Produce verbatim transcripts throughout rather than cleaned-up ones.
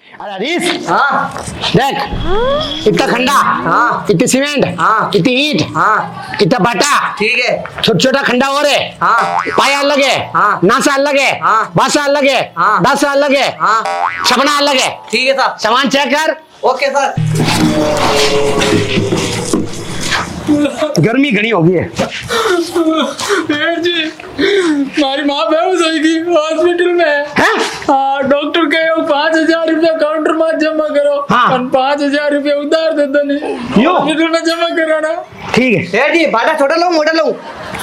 अरे हरीश, हाँ देख इतना खंडा, हाँ इतनी सीमेंट, हाँ इतनी ईंट, हाँ इतना बाटा, ठीक है छोटा छोटा खंडा और है, हाँ पाया अलग है, हाँ नासा अलग है, हाँ बासा अलग है, हाँ दासा अलग है, हाँ छपना अलग है। ठीक है सर। सामान चेक कर। Okay sir. गर्मी घनी हो गई है। जी हमारी माँ बेहोश होगी हॉस्पिटल में हैं? हाँ डॉक्टर कहे पाँच हजार रुपया काउंटर में जमा करो। हाँ। और पाँच हजार रुपया उधार दे दो नहीं यो। हॉस्पिटल में जमा कराना। ठीक है सेठ जी बाटा छोटा लूं मोटा लूं?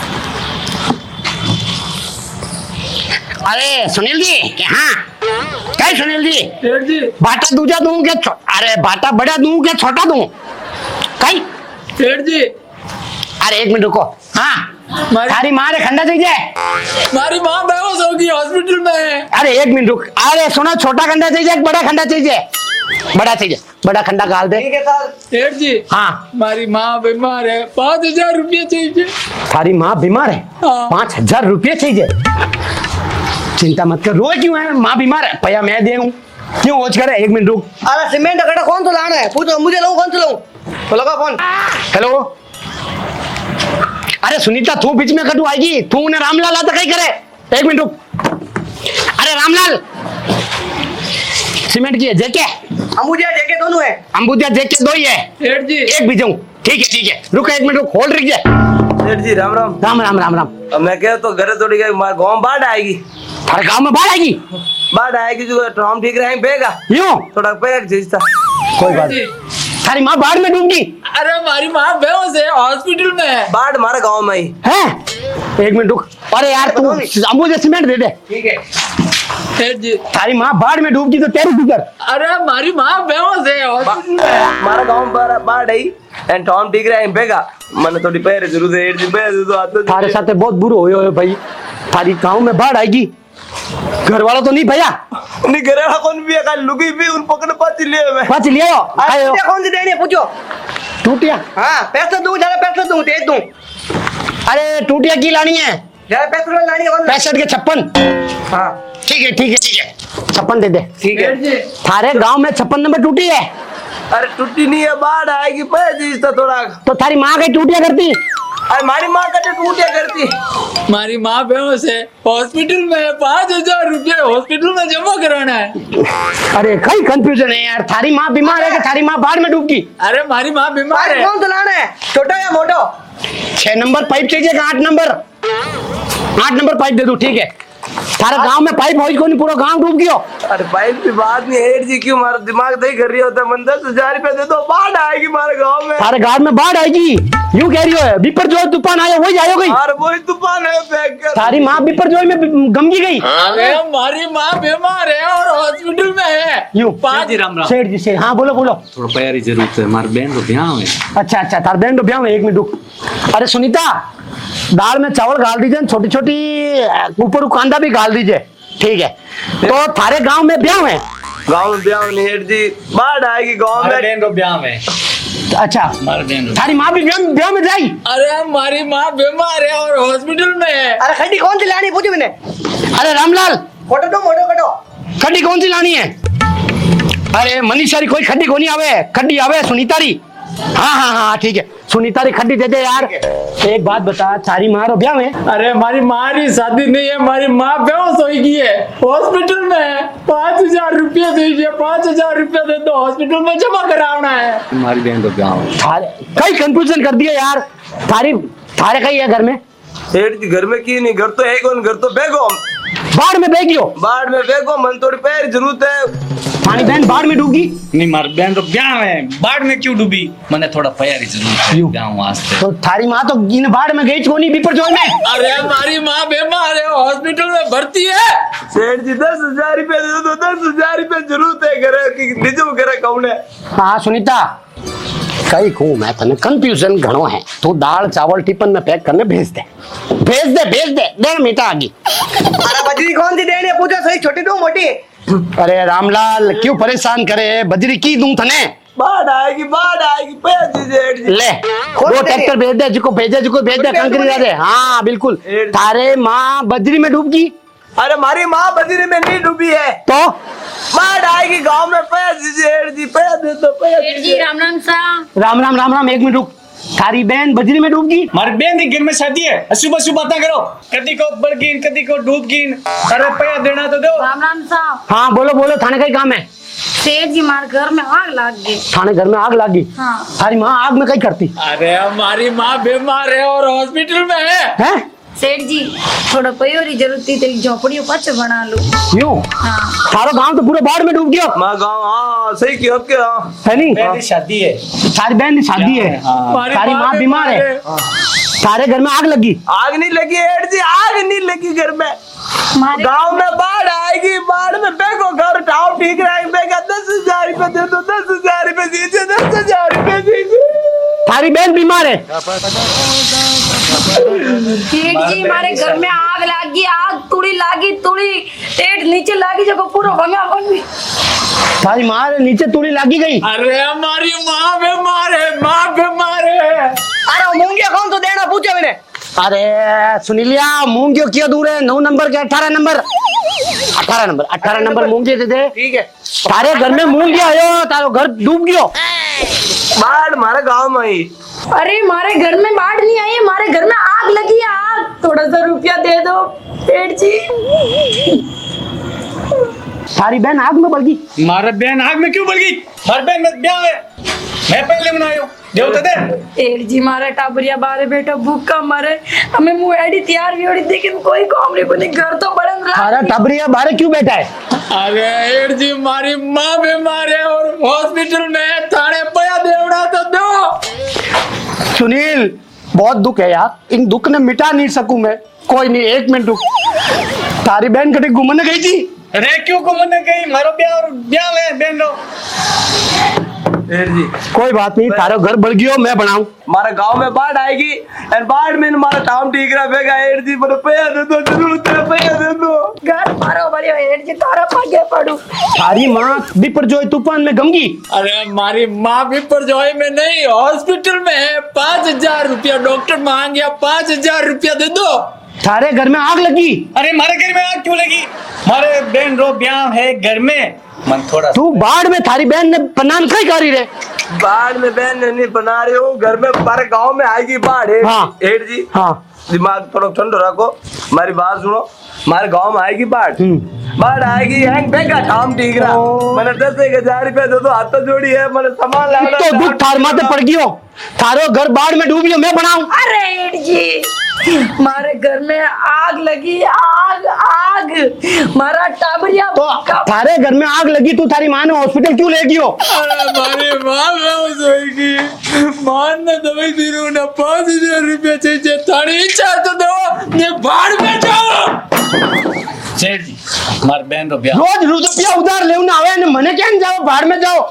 अरे सुनील जी, हाँ क्या है सुनील जी? सेठ जी बाटा दूजा दूं क्या छो... अरे बाटा बड़ा दूं क्या छोटा दूं? कहीं सेठ जी अरे एक मिनट रुको। हाँ हमारी थारी माँ रे खंडा चाहिए। हमारी माँ बेहोश होगी हॉस्पिटल में है। अरे एक मिनट रुक। अरे सुनो, छोटा खंडा चाहिए एक बड़ा खंडा चाहिए? बड़ा चाहिए, बड़ा खंडा गाल दे। ठीक है सर। सेठ जी हाँ हमारी माँ बीमार है पाँच हजार रुपया चाहिए। थारी माँ बीमार है, हाँ। पाँच हजार रुपये चाहिए। चिंता मत कर। रोए क्यों है? माँ बीमार है, भैया मैं दे हूँ, क्यों होच करे? एक मिनट रुक। अरे सीमेंट कटा कौन सा लाना है पूछो, मुझे लूं कौन सा लूं? तो लगा फोन। हेलो, अरे सुनीता तू बीच में कटू आएगी, तू ने रामलाल आता कहीं करे। एक मिनट रुक। अरे रामलाल, सीमेंट की है जेके? अंबुजा जेके दोनों है। अंबुजा जेके दो ही है, सेठ जी एक भी जाऊं? ठीक है ठीक है, रुक एक मिनट रुक, होल्ड रखिए। सेठ जी राम राम। राम राम राम राम। अब मैं कह तो घर थोड़ी गई गाँव में बाढ़ आएगी। अरे गाँव में बाढ़ आएगी? बाढ़ आएगी जो तो हम ठीक रहेंगे बेगा यूं? थोड़ा पैक चीज था। कोई बात नहीं। थारी माँ बाढ़ में डूबगी? अरे हमारी माँ बेहोश है हॉस्पिटल में है। बाढ़ हमारे गाँव में ही है। एक मिनट रुक। अरे यार तू अंबुजा सीमेंट दे दे। ठीक है सेठ जी थारी माँ बाढ़ में डूबगी तो तेरी फिकर। अरे हमारी माँ बेहोश है हॉस्पिटल में। हमारा गाँव में बाढ़ आई एंड हम ठीक रहेंगे बेगा मैंने थोड़ी पैर जरूर है जी पैर तो आते थारे साथे बहुत बुरो होयो है भाई। थारी गाँव में बाढ़ आएगी, घर वाला तो नहीं भैया? नहीं घरेड़ा कौन भी है खाली लुकी भी उन पकड़ पाती ले मैं पाँच लियो आयो। टूटिया कौन सी देनी है पूछो? टूटिया? हाँ पैसे दूं ज्यादा पैसे दूं तेज दूं? अरे टूटिया की लानी है? ज्यादा पैसे वाली लानी है कौन? पैंसठ के छप्पन। हाँ ठीक है ठीक है ठीक है, छप्पन दे दे। ठीक है। सेठ जी थारे गांव में छप्पन नंबर टूटी है? अरे टूटी नहीं है बाढ़ आएगी पैर चीज था थोड़ा। तो थारी माँ कहीं टूटिया करती? अरे हमारी माँ का टूटिया करती। हमारी माँ बेहोश है हॉस्पिटल में पाँच हजार रुपये हॉस्पिटल में जमा कराना है। अरे कहीं कंफ्यूजन है यार। थारी माँ बीमार है कि थारी माँ बाढ़ में डूबगी? अरे हमारी माँ बीमार अरे है। कौन सा लाना है छोटा या मोटा? छह नंबर पाइप चाहिए आठ नंबर? आठ नंबर पाइप दे दो। ठीक है। थारा गांव में पाइप हो को नहीं, पूरा गांव डूब गयो। अरे भाई की बात नहीं हेड जी क्यों हमारा दिमाग दही कर रही होता है मन दस हजार रुपया दे दो बाढ़ आएगी हमारे गाँव में। थारे गांव में बाढ़ आएगी यूं कह रही हो? विपर जो तूफान आया वही जायो गई? अरे वही तूफान है फेंक कर। थारी माँ विपर जो में गमगी गई? अरे हमारी माँ बीमार है और हॉस्पिटल में है। यूं? पाँच राम राम। सेठ जी से हाँ बोलो बोलो। थोड़ा पैर की जरूरत है हमारे बहन को ब्याह है। अच्छा अच्छा, तार बहन तो ब्याह में। एक मिनट रुक। अरे सुनीता, दाल में चावल डाल दीजिए, छोटी छोटी ऊपर कांदा भी डाल दीजिए। ठीक है। तो थारे गांव में ब्याह है? गाँव में ब्याह नहीं हेड जी बाढ़ आएगी गाँव में। बहन को ब्याह में। अच्छा, हमारे बहन थारी माँ भी ब्याह ब्याह में जाई? अरे हमारी माँ बीमार है और हॉस्पिटल में है। अरे खड्डी कौन सी लानी है पूछो मैंने? अरे रामलाल, फोटो दो मोटो कटो। खड्डी कौन सी लानी है? अरे मनीषारी कोई खड्डी को नहीं आवे, खड्डी आवे सुनीतारी। हाँ हाँ हाँ ठीक है, सुनीतारी खड्डी दे दे यार। एक बात बता, थारी माँ रो ब्याह में? अरे हमारी माँ की शादी नहीं है, हमारी माँ बेहोश होगी है हॉस्पिटल में है। पाँच हजार रुपया दीजिए, पाँच हजार रुपया दे दो हॉस्पिटल में जमा कराना है। हमारी बहन को ब्याह है। थारे कई कंफ्यूजन कर दिया यार। थारी थारे कहीं है घर में? हेड जी घर में की नहीं, घर तो है कौन, घर तो बेगो बाढ़ में बह गयो? बाढ़ में बेगो मन थोड़ी पैर जरूरत है। थारी बहन बाढ़ में डूबी? नहीं हमारी बहन को ब्याह है, बाढ़ में क्यों डूबी? मैंने थोड़ा पैर की जरूरत है ब्याह वास्ते। तो थारी माँ तो इन बाढ़ में गई कोनी विपर जोई में? अरे हमारी माँ बीमार है हॉस्पिटल में भर्ती है। सेठ जी दस हजार रुपया दे दो, दस हजार रुपया जरूरत है घर की निजम करे कौन है। हाँ सुनीता, कई कहूँ मैं तने कंफ्यूजन घणो है। तू दाल चावल टिफिन में पैक करने भेज दे, भेज दे भेज दे दे मीठा आगी। अरे बजरी कौन सी देनी है पूछो सही, छोटी दूं मोटी? अरे रामलाल क्यों परेशान करे, बजरी की दूं तने? बाढ़ आएगी बाढ़ आएगी पैर दीजिए हेड जी। ले दो ट्रैक्टर भेज दे, जिको भेजे जिको भेज दे, कंकरी दे दे। हाँ बिल्कुल। थारे माँ बजरी में डूब गई? अरे हमारी माँ बजरी में नहीं डूबी है तो बाढ़ आएगी आएगी गांव में पैसा दीजिए हेड जी, पैसा दे दो, पैसा सेठ जी दीजिए। राम राम सा। राम राम राम राम, एक मिनट रुक। थारी बहन बजरी में डूब गई। मारे बहन की घर में शादी है, सुबह सुबह बातें करो, कदी को बड़कीन कदी को डूबकीन, अरे पैसा देना तो दो। राम राम सा। हाँ बोलो बोलो, थाने का ही काम है। सेठ जी हमारे घर में आग लग गई। थाने घर में आग लगी। हाँ। थारी माँ आग में कहीं करती अरे हमारी माँ बीमार है और हॉस्पिटल में है। है? सेठ जी थोड़ा पैयोरी जरूरत थी, तेरी झोपड़ियों पाच बना लो। यूं? हाँ। थारो गांव तो पूरे बाढ़ में डूब गया माँ गाँव, हाँ सही किया आपके, हाँ है नहीं? बहन की शादी है। थारी बहन की शादी है, हमारी थारी माँ बीमार है, सारे घर में आग लगी। आग नहीं लगी हेड जी, आग नहीं लगी घर में। हमारे गांव में बाढ़ आएगी, बाढ़ में बेको घर ठाव ठीक रहेगा, दस हजार रुपए दे दो, दस हजार रुपए दीजिए, दस हजार रुपए दीजिए। थारी बहन बीमार है। सेठ जी हमारे घर में आग लगी, आग तुड़ी लागी, तुड़ी पेट नीचे लागी, जब पूरा भंगा भंगी। थारी माँ नीचे तुड़ी लगी गई। अरे हमारी माँ बीमार है, माँ बीमार है। अरे मूंगिया कौन तो देना पूछे मैंने। अरे सुनीलिया, मूंग क्यों किया दूर है? नौ नंबर के अठारह नंबर, अठारह नंबर, अठारह नंबर मूंग दे दे। ठीक है। तारे घर में मूंग गया आयो, तारो घर डूब गयो। बाढ़ हमारे गांव में ही। अरे हमारे घर में बाढ़ नहीं आई, हमारे घर में आग लगी है, आग। थोड़ा सा रुपया दे दो सेठ जी। सारी बहन आग में बढ़ गई। मारे बहन आग में क्यों बढ़ गई? हर बहन में ब्याह है, मैं पहले मनायो देव तो दे। सेठ जी मारा टाबरिया बारे बेटा भूखा मरे, हमें मुंह एडी तैयार भी होड़ी, लेकिन कोई काम नहीं, कोई घर तो बड़न रहा। अरे टबरिया बारे क्यों बैठा है? अरे हेड जी हमारी माँ बीमार है और हॉस्पिटल में है, थाने पया देवड़ा तो दो। सुनील बहुत दुख है यार, इन दुख ने मिटा नहीं सकूं मैं। कोई नहीं, एक मिनट रुक। तारी बहन कभी घूमने गई थी? अरे क्यों को मन गई, मारो ब्याह और ब्याह है बहन लो। हेड जी कोई बात नहीं, तारो घर बढ़ गयो, मैं बनाऊं। हमारे गांव में बाढ़ आएगी और बाढ़ में हमारा टाउन ठीक रहेगा हेड जी, पर पैसा दे दो, जरूरत है पैसा दे दो। घर मारो बड़े हेठ जी, तारा पागे पड़ू। तारी माँ बिपरजोय तूफान में गम गई। अरे हमारी माँ भी परजोई में नहीं, हॉस्पिटल में है। पाँच हजार रुपया डॉक्टर मांग गया, पाँच हजार रुपया दे दो। थारे घर में आग लगी। अरे मारे घर में आग क्यों लगी? मारे बहन रो ब्याह है घर में, मन थोड़ा तू बाढ़ में थारी बहन ने पनान कई करी रे। बाढ़ में बहन नहीं बना रही हूँ, घर में हमारे गांव में आएगी बाढ़ हेड हाँ। हेड जी। हाँ दिमाग थोड़ा ठंडा रखो, हमारी बात सुनो। हमारे गांव में आएगी बाढ़, बाढ़ आएगी हैंग बेगा ठाम ठीक रहा। मैंने दस एक हजार रुपया दे दो, हाथ तो जोड़ी है, मैंने सामान लाना तो दुख थार माथे पड़ गयो, थारो घर बाढ़ में डूब गयो, मैं बनाऊं। अरे हेठ जी हमारे घर में आग लगी, आग आग, मारा टाबरिया तो थारे घर में आग लगी, तू थारी माँ ने हॉस्पिटल क्यों ले गयो? अरे हमारी माँ बेहोश होगी, माँ ने दवाई दी रू ना, पाँच हजार रुपया चाहिए, थारी इच्छा तो दो, ये बाढ़ में जाओ। सेठ जी मार बहन रो ब्याह। रोज रुपया उधार लेव ना आवे ने मने क्या जाओ बाढ़ में जाओ।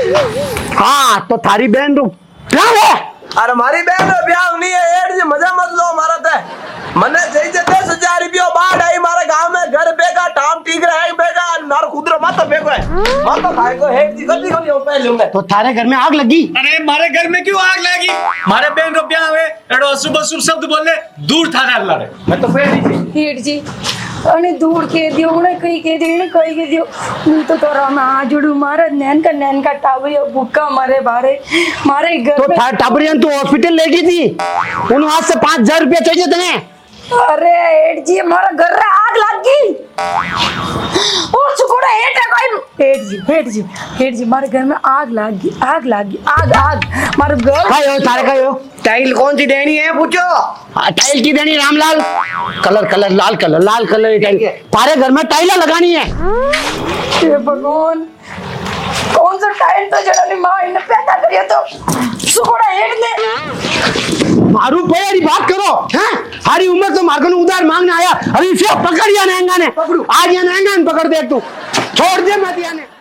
हाँ तो थारी बहन रो क्या है? अरे हमारी बहन का ब्याह नहीं है हेड जी, मजा मत लो हमारा तो। मने चाहिए दस हजार रुपया, बाढ़ आई हमारे गांव में, घर बेगा ठाम ठीक रहे बेगा, मारो खुदरो मत बेगो है मत खाए को हेड जी, गलती कोनी हो पहले मैं। तो थारे घर में आग लगी। अरे मारे घर में क्यों आग लगी? मारे बहन रो ब्याह है, एडो सुबह सुबह शब्द बोलने दूर था ना अल्लाह रे, मैं तो पहले ही हेठ जी अने दूर के दियो, उन्हें कहीं के दियो, उन्हें कहीं के दियो, नहीं तो तोरा मैं आ जुड़ू, मारा नैन का नैन का टाबरिया भूखा मरे बारे, मारे घर तो में। थार टाबरियन तू हॉस्पिटल ले गई थी, उन हाथ से पाँच हजार रुपया चाहिए तने। अरे हेठ जी हमारा घर में आग लग गई, और सुकोड़ा हेठ है कोई। हेठ जी हेठ जी हेठ जी हमारे घर में आग लग गई, आग लग गई, आग आग हमारे घर। खायो थारे खायो। टाइल कौन सी देनी है पूछो। हाँ, टाइल की देनी रामलाल? कलर कलर लाल कलर लाल कलर की टाइल। तारे घर में टाइला लगानी है। हे भगवान कौन सा टाइल तो जड़ा माँ इन्हें पैदा करिया तो सुकोड़ा हेठ ने। मारू पैरी बात करो हैं? हरी उम्र तो मार्गन उधार मांगने आया, अभी इसे पकड़ या नहंगा ने, आज ये नहंगा ने पकड़ दे तू, छोड़ दे मत या ने।